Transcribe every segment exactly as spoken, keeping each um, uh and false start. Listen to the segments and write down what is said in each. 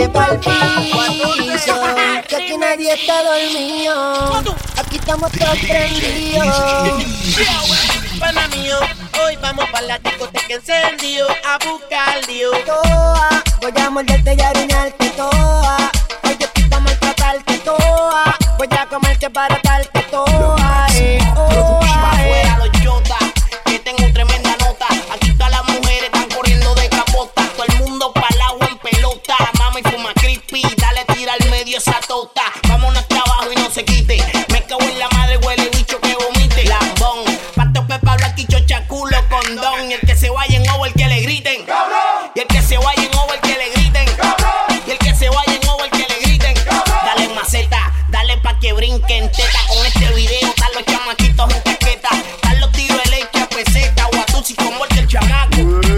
todo el piso, que aquí nadie está dormido, aquí estamos todos prendidos. Pana mío, hoy vamos pa' la discoteca encendido a buscar lío. Toa, voy a morderte y arañarte toa. Hoy yo estoy pa' maltratarte toa. Voy a comerte para darte toa. Eh, oh, Pa' eh. afuera los chotas, que tengo tremenda nota. Aquí todas las mujeres están corriendo de capota. Todo el mundo pa'l agua en pelota. Mami fuma creepy, dale tira al medio esa tota. Vámonos hasta abajo y no se quite. Me cago en la madre, huele bicho que vomite. Lambón, pato, pepa, blanca y chocha, culo, condón. Y el que se vaya en over, que le griten. Y el que se vaya en over, que le griten. Y el que se vaya en over, que le griten. Dale maceta, dale pa' que brinquen teta. Con este video están los chamaquitos en taqueta. Están los tiros de leche a peseta. Guatusi con muerte el chamaco.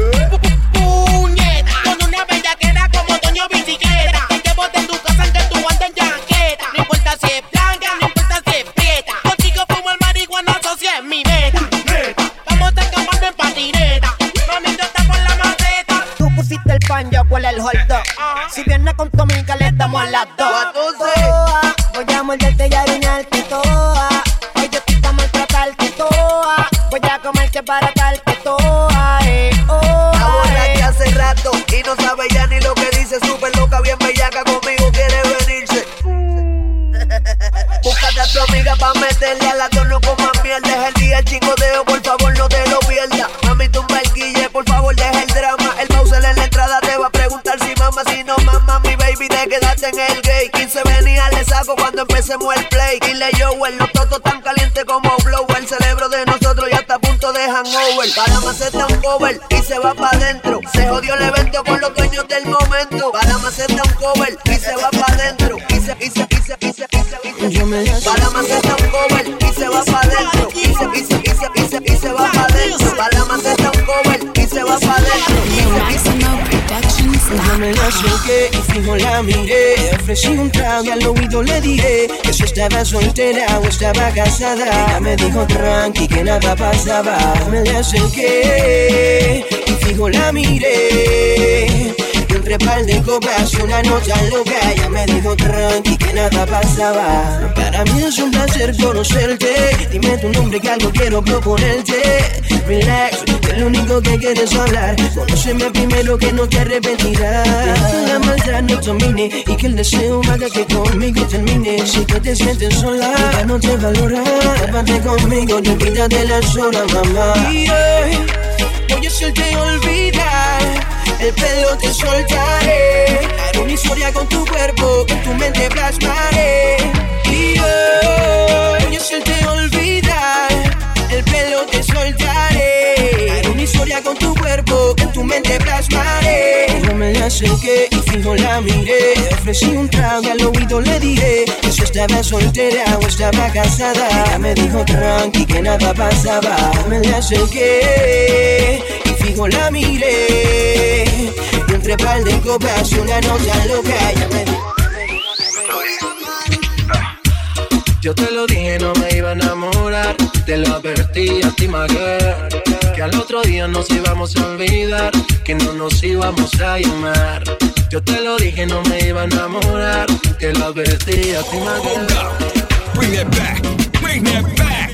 Puñeta, con una bellaquera como Toño Bicicleta. Que te bote en tu casa en que tú andes en chaqueta. No importa si es blanca, no importa si es prieta. Contigo fumo el marihuana, eso sí es mi meta. Vamos a escapando en patineta. Mami, yo está con la maceta. Tú pusiste el pan, yo cuelo el hot dog. Si vienes con tu amiga, le damos a las dos. Toa, voy a morderte y arañarte toa. Hoy yo estoy pa' maltratarte toa. Voy a comerte para darte toa. Eh, oh, La borracha eh. hace rato y no sabe ya ni lo que dice. Súper loca, bien bellaca, conmigo quiere venirse. Búscate a tu amiga pa' meterle a la dos, no comas mierda. Es el día, el chingoteo, por favor no te lo pierdas. Mami, tumba el guille, por favor deja el drama. El Bowser en la entrada te va a preguntar si mama. Si no mama, mi baby, te quedaste en el gay. quince venía, le saco cuando empecemos el play. Dile yo, los totos tan calientes como blow. El cerebro de nosotros ya está a punto de hangover. Para maceta un cover y se va pa' adentro. Se jodió el evento con los dueños del momento. Para maceta un cover y se va pa' adentro. Y se, y se, y se, y se, y se, y se. Para maceta un cover y se va pa' adentro. Y se, y se, y se, y se, y se va pa' adentro. Para maceta un cover y se va pa' adentro. Y se, y se. Yo me la acerqué y fijo la miré. Ofrecí un trago y al oído le dije que si estaba soltera o estaba casada. Ella me dijo tranqui que nada pasaba. Me la acerqué y fijo la miré. Y entre par de copas y una nota loca. Ella me dijo tranqui que nada pasaba. Para mí es un placer conocerte. Dime tu nombre que algo quiero proponerte. Relax, que lo único que quieres hablar. Conóceme primero que no te arrepentirás. Deja que la maldad no domine y que el deseo haga que conmigo termine. Si tú te sientes sola, ya no te valora. Llévate conmigo y olvídate la sola, mamá. Yeah. Voy a hacerte olvidar, el pelo te soltaré. Haré una historia con tu cuerpo, que en tu mente plasmaré. Yeah. Voy a hacerte olvidar, el pelo te soltaré. Haré una historia con tu cuerpo, que en tu mente plasmaré. Yo me la acerqué y fijo la miré. Ofrecí un trago y al oído le dije que si estaba soltera o estaba casada. Ella me dijo tranqui que nada pasaba. Me la acerqué y fijo la miré. Y entre par de copas y una nota loca. Ella me dijo. Yo te lo dije, no me iba a enamorar. Te lo advertí a ti, my girl, que al otro día nos íbamos a olvidar, que no nos íbamos a llamar. Yo te lo dije, no me iba a enamorar. Te lo advertí a ti, my girl. Bring that back, bring that back.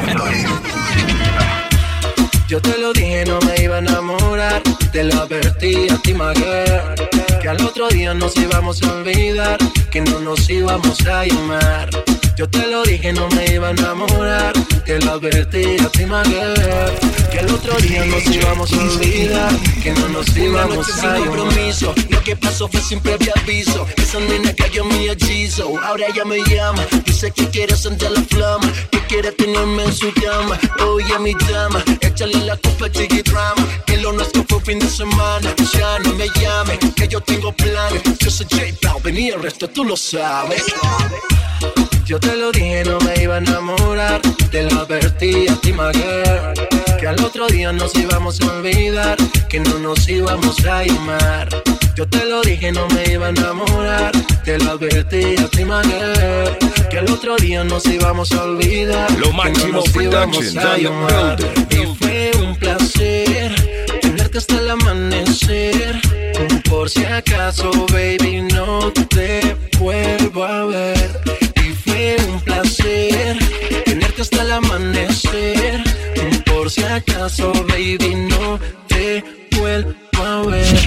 Yo te lo dije, no me iba a enamorar. Te lo advertí a ti, my girl, que al otro día nos íbamos a olvidar, que no nos íbamos a llamar. Yo te lo dije, no me iba a enamorar. Te lo advertí a ti, my girl, que al otro día nos íbamos a olvidar, que no nos íbamos a compromiso. Lo que pasó fue sin previo aviso. Esa nena cayó mi hechizo. Ahora ella me llama, dice que quiere sentir la flama, que quiere tenerme en su cama. Oye, mi dama, échale la culpa a Chiqui Drama, que lo nuestro fue fin de semana. Ya no me llame, que yo tengo planes. Yo soy J Balvin y el resto tú lo sabes. Yo te lo dije, no me iba a enamorar. Te lo advertí a ti, my girl, que al otro día nos íbamos a olvidar, que no nos íbamos a llamar. Yo te lo dije, no me iba a enamorar. Te lo advertí a ti, my girl, que al otro día nos íbamos a olvidar, Lo que máximo no nos íbamos a llamar. Y fue un placer tenerte hasta el amanecer. Por si acaso, baby, no te vuelvo a ver. Y fue un placer tenerte hasta el amanecer. Por si acaso, baby, no te vuelvo a ver.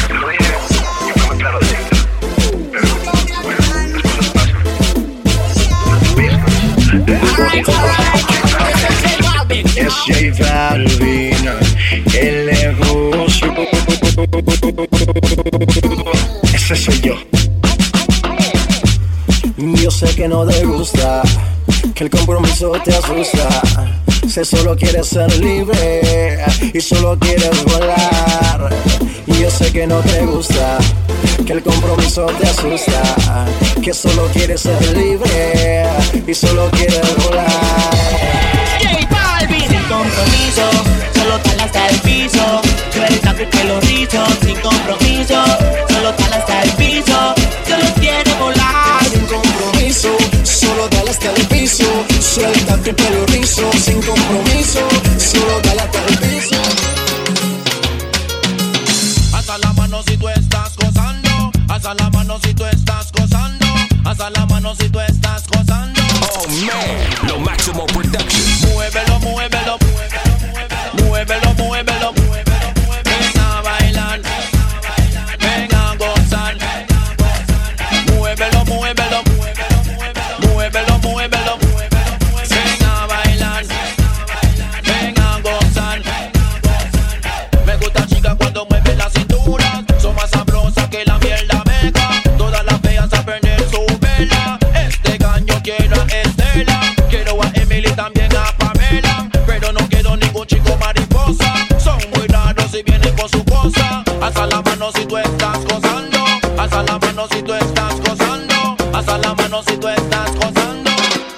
Es J Balvin, el negocio. Ese soy yo. Yo sé que no te gusta, que el compromiso te asusta. Sé solo quieres ser libre y solo quieres volar. Y yo sé que no te gusta, que el compromiso te asusta. Que solo quieres ser libre y solo quieres volar. Sin compromiso, solo tal hasta el piso. Tú eres tanto que lo rizo. Sin compromiso, solo tal hasta el piso. Solo quiere volar. Sin compromiso, solo dale hasta el piso. Suelta tu pelo rizo. Sin compromiso, solo dale hasta el piso. Alza la mano si tú estás gozando. Alza la mano si tú estás gozando. Alza la mano si tú estás gozando. Oh man, Lo Máximo Production. Muévelo, muévelo, muévelo, muévelo, ven a bailar, ven a gozar. Muévelo, muévelo, muévelo, muévelo, ven a bailar, ven a gozar. Me gusta chica cuando mueve la cintura, son más sabrosas que la miel de abeja. Todas las feas a perder su vela. Este caño quiero a Estela, quiero a Emily también a Pamela, pero no quiero ningún chico mariposa. Son muy raros y vienen con su cosa. Alza la mano si tú estás gozando. Alza la mano si tú estás gozando. Alza la mano si tú estás gozando.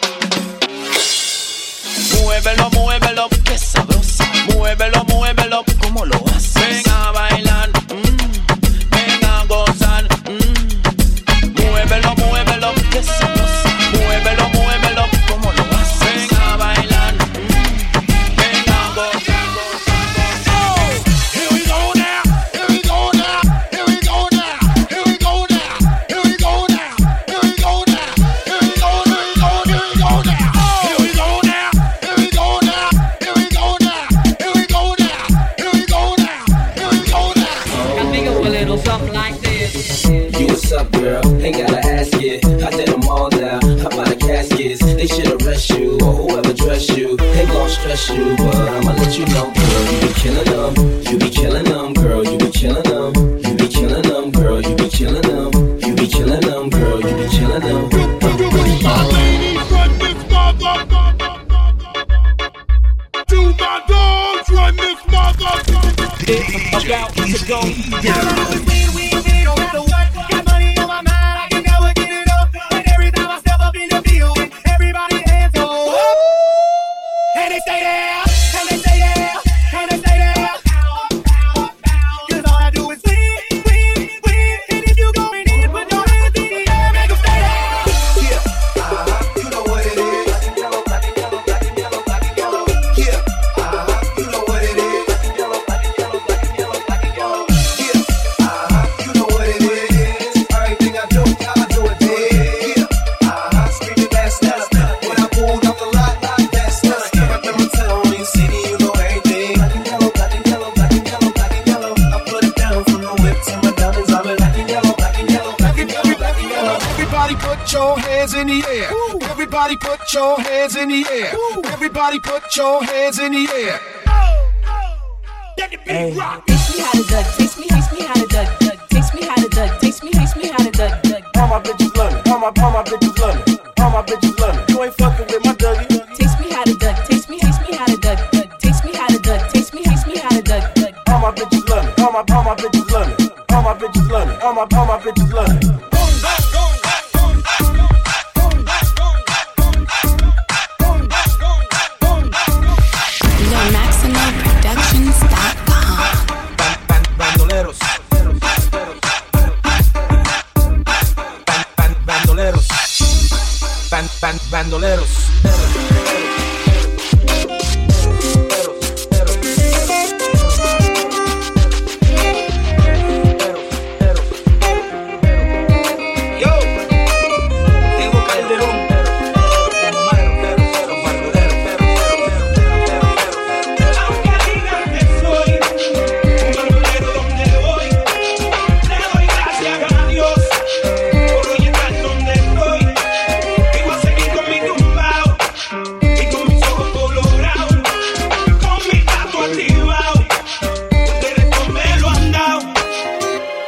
Muévelo, muévelo, qué sabrosa. Muévelo, muévelo, ¿cómo lo haces? Ven a bailar, mm, ven a gozar, mm. Muévelo, muévelo, qué sabrosa. Muévelo, muévelo, ¿cómo lo haces? Ven a bailar, mm, ven a gozar. Oh, here we go now, here we go now, here we go now, here we go now, here we go now, here we go now, here we go, here we go, here we go now. Here we go now, here we go now, here we go now, here we go now, here we go now, here we go now. I think of a little something like this. You what's up, girl? Ain't gotta ask it. I did them all now. How about the caskets? They should arrest you or whoever dress you. They gon' stress you, but I'ma let you know, girl. You be killing them. You be killing them, girl. You be killing them. You be killing them, girl. You be killing them. You be killing them, girl. You be killing them. My ladies, run this mother. To my dogs, run this mother. About to go. We, we, we, no matter what. Got money on my mind, I can never get it up. And every time I step up in the building, everybody hands go up. And they stay there, and they stay there, and they stay there. Cause all I do is win, win, win. And if you going in, put your hands in the air, make them stay there. Yeah, uh-huh, you know what it is. Black and yellow, black and yellow, black and yellow, black and yellow. Yeah, uh-huh, you know what it is. Black and yellow, black and yellow, black and yellow, black and yellow. Yeah, uh-huh, you know what it is. Everything I do, I do it big. Yeah, uh-huh, screaming that's that's when I pulled up the lot, that's that's. Got them hotel in the city, you know everything. Black and yellow, black and yellow, black and yellow, black and yellow. I put it down from the whip to my diamonds. I'm in black and yellow, black and yellow, black and yellow, black and yellow. Everybody put your hands in the air. Everybody put your hands in the air. Everybody put your hands in the air. Let the beat rock. Taste me how to duck, taste me, taste me how to duck, duck. Taste me how to duck, taste me, taste me how to duck, duck. All my bitches love me. All my, all my bitches love me. All my bitches love me. You ain't fucking with my Dougie. Taste me how to duck, taste me, taste me how to duck, duck. Taste me how to duck, taste me, taste me how to duck, duck. All my bitches love me. All my, all my bitches love me. All my bitches love me. All my, all my bitches love me. Lo Máximo Productions dot com. Bandoleros. Bandoleros. Ban, ban, bandoleros.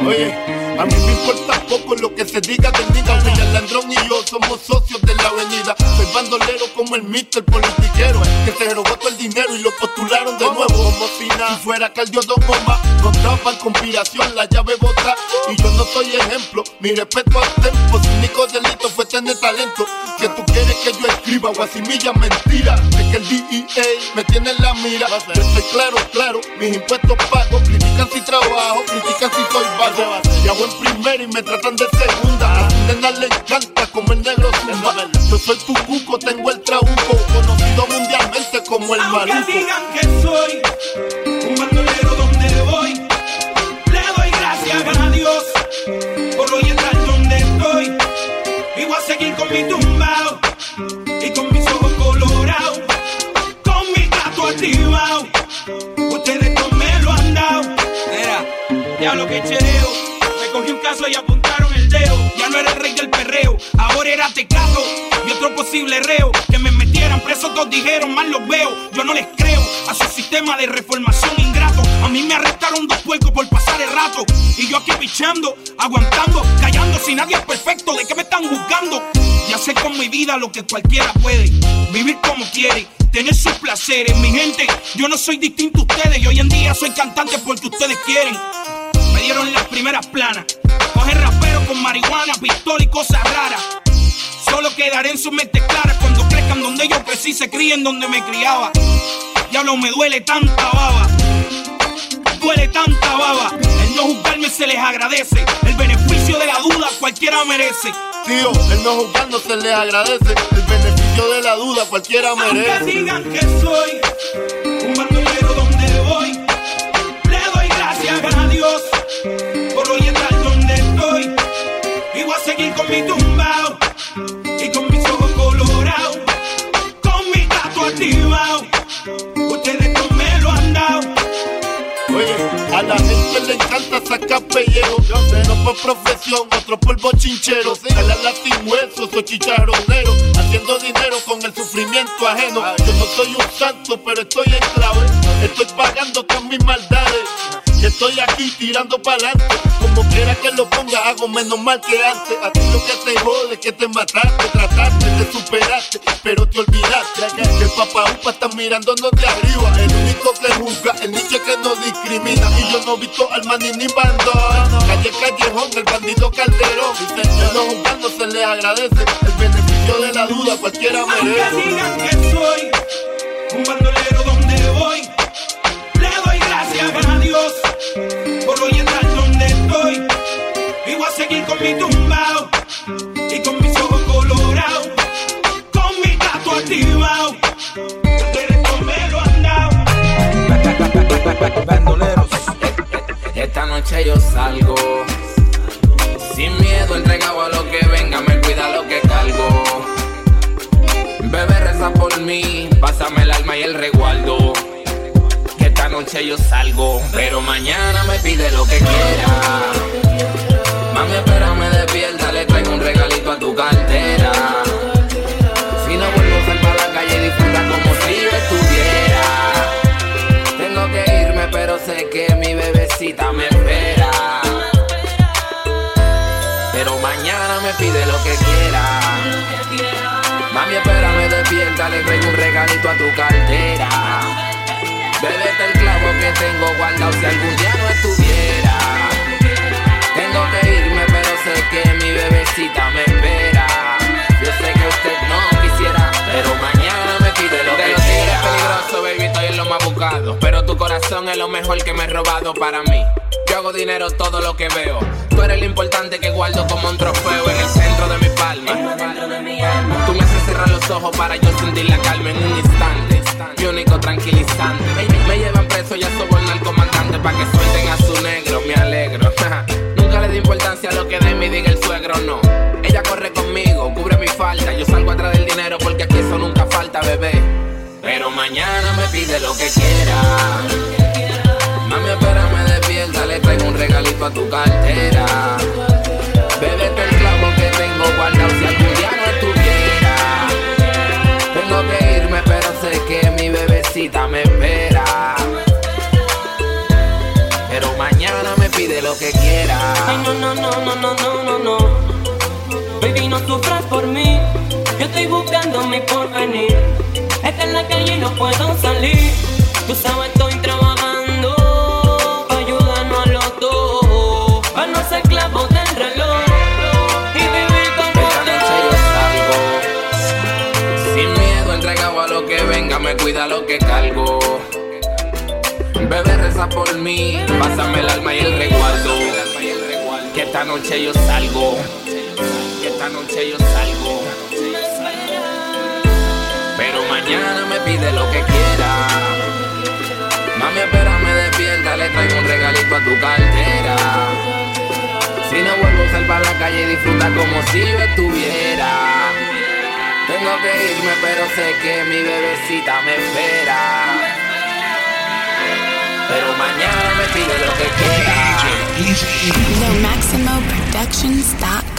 Oye, a mí me importa poco lo que se diga del nigga. William Landrón y yo somos socios de la avenida. Soy bandolero como el mister politiquero, que se robó todo el dinero y lo postularon de nuevo. Como si nada, si fuera Caldiodón Goma, contaban conspiración, la llave bota. Y yo no soy ejemplo, mi respeto al tempo. Su único delito fue tener talento. Que tú quieres que yo escriba guasimilla, mentira. Es que el D E A me tiene en la mira. Yo estoy claro, claro, mis impuestos pago. Critican si trabajo, critican si soy vago. Y hago en primera y me tratan de segunda. A su nena le encanta como el negro zumba. Yo soy tu cuco, tengo el trabuco, conocido mundialmente como el maluco. Aunque digan que soy un bandolero donde voy, le doy gracias a Dios por hoy estar donde estoy. Y voy a seguir con mi tumbao y con mis ojos colorados, con mi gato activado. Ustedes no me lo han dado. Era, diablo que chereo. Me cogí un caso y apuntaron el dedo. Ya no era el rey del perreo, ahora era Tecato y otro posible reo. Que me metieran preso, todos dijeron, mal los veo. Yo no les creo a su sistema de reformación ingrato. A mí me arrestaron dos puercos por pasar el rato. Y yo aquí pichando, aguantando, callando. Si nadie es perfecto, ¿de qué me están juzgando? Y hacer con mi vida lo que cualquiera puede. Vivir como quiere, tener sus placeres. Mi gente, yo no soy distinto a ustedes. Y hoy en día soy cantante porque ustedes quieren. Me dieron las primeras planas. Coger rapero con marihuana, pistola y cosas raras. Solo quedaré en sus mentes claras cuando crezcan donde yo crecí, se críen donde me criaba. Diablo, me duele tanta baba. Duele tanta baba. El no juzgarme se les agradece. El beneficio de la duda cualquiera merece. Tío, el no juzgarnos se les agradece. El beneficio de la duda cualquiera merece. Aunque digan que soy un bandolero donde voy, le doy gracias a Dios por hoy estar donde estoy. Y voy a seguir con mi tumbao y con mis ojos colorados, con mi gato activado. Ustedes no me lo han dado. Oye, a la gente le encanta sacar pellejo. Yo sé, no por profesión, otro por bochinchero. Jalala sin huesos o chicharronero, haciendo dinero con el sufrimiento ajeno. Yo no soy un santo, pero estoy en clave. Estoy pagando con mis maldades. Y estoy aquí tirando pa'lante. Como quiera que lo ponga, hago menos mal que antes. A ti lo que te jode es que te mataste. Trataste, te superaste, pero te olvidaste que el papá upa está mirándonos de arriba. El único que juzga, el nicho que no discrimina. Y yo no he visto al maní ni bandón. Calle Callejón, el bandido Calderón. El no juzgando se les agradece. El beneficio de la duda cualquiera merece. Aunque digan que soy un bandolero donde voy, le doy gracias a Dios por hoy estar donde estoy. Y voy a seguir con mi tumbao y con mis ojos colorados, con mi gato activado. Ustedes no me lo han dado. Bandoleros. Esta noche yo salgo sin miedo, entregado a lo que venga, me cuida lo que cargo. Bebé, reza por mí, pásame el alma y el resguardo. Que esta noche yo salgo, pero mañana me pide lo que quiera. Mami, espérame despierta, le traigo un regalito a tu cartera. Si no vuelvo a salir para la calle, disfruta como si yo estuviera. Tengo que irme, pero sé que mi bebecita me espera. Pero mañana me pide lo que quiera. Mami, espérame despierta, le traigo un regalito a tu cartera. Bébete el clavo que tengo guardado si algún día no estuviera. Tengo que irme, pero sé que mi bebecita me espera. Yo sé que usted no quisiera, pero mañana me pide lo que quiera. De los tigres peligrosos, baby, estoy en lo más buscado, pero tu corazón es lo mejor que me he robado para mí. Yo hago dinero todo lo que veo. Tú eres lo importante que guardo como un trofeo en el centro de mi palma. Tú me haces cerrar los ojos para yo sentir la calma en un instante. Mi único tranquilizante. Me llevan preso y a sobornar al comandante pa' que suelten a su negro, me alegro. Nunca le di importancia a lo que de mí diga el suegro, no. Ella corre conmigo, cubre mi falta. Yo salgo atrás del dinero porque aquí eso nunca falta, bebé. Pero mañana me pide lo que quiera. Mami, espérame despierta, le traigo un regalito a tu cartera. Bébete el clavo que tengo guardado si algún día no estuviera. Tengo que irme, pero sé que mi bebecita me espera. Pero mañana me pide lo lo que quiera. Ay, no, no, no, no, no, no, no, no. Baby, no sufras por mí. Yo estoy buscando mi porvenir. Está en la calle y no puedo salir. Tú sabes, estoy trabajando para ayudarnos a los dos, para no ser esclavos del reloj y vivir como esta noche yo salgo sin miedo, entregado a lo que venga, me cuida lo que cargo. Bebé, reza por mí, pásame el alma y el resguardo. Que esta noche yo salgo, que esta noche yo salgo. Pero mañana me pide lo que quiera. Mami, espérame despierta, le traigo un regalito a tu cartera. Si no vuelvo a salir para la calle y disfruta como si yo estuviera. Tengo que irme, pero sé que mi bebecita me espera. Pero mañana me pide lo que quiera. The Maximo Productions dot com